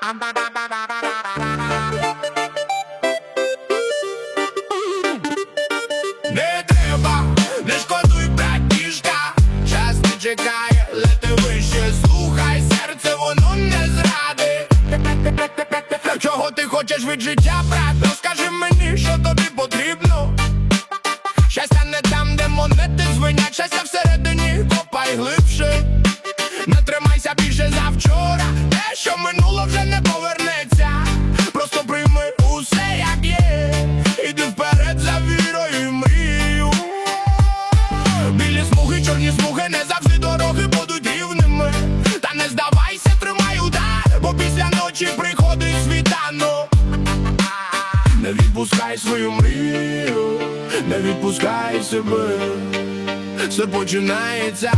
Не треба, не шкодуй, братішка, час не чекає, лети вище, слухай серце, воно не зради. Чого ти хочеш від життя, брат? Розкажи мені, що тобі потрібно. Щастя не там, де монети звенять, щастя всередині, копай глибше. Не тримайся більше за вчора, те, що минуло, вже не повернеться. Просто прийми усе, як є, іди вперед за вірою і мрію. Білі смуги, чорні смуги, не завжди дороги будуть рівними. Та не здавайся, тримай удар, бо після ночі приходить світанок. Не відпускай свою мрію, не відпускай себе. Все починається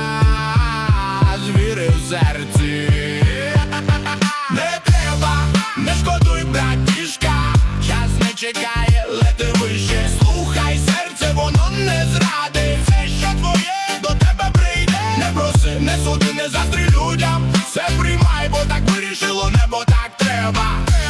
з віри в серці. Не треба, не шкодуй, братішка, час не чекає, лети вище, слухай серце, воно не зрадить. Все, що твоє, до тебе прийде. Не проси, не суди, не заздрі людям, все приймай, бо так вирішило небо, так треба.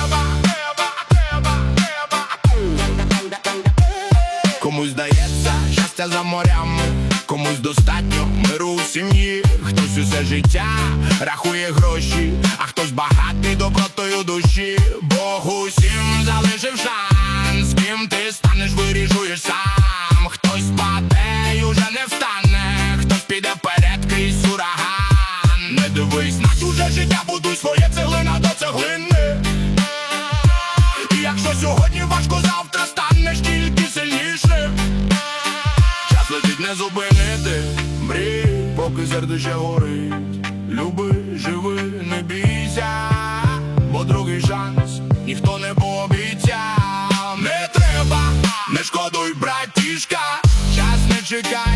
Комусь здається щастя за морями, комусь достатньо миру у сім'ї. Хтось усе життя рахує гроші, а хтось багатий добротою душі. Бог усім залишив шанс, ким ти станеш, вирішуєш сам. Хтось паде і уже не встане, хтось піде вперед крізь ураган. Не дивись на чуже життя, будуй своє, цеглина до цеглини. І якщо сьогодні важко, завтра станеш тільки сильніше. Час летить, не зупинити, мрій, поки серце горить. Люби, живи, не бійся, бо другий шанс ніхто не пообіцяв. Не треба, не шкодуй, братішка, час не чекає.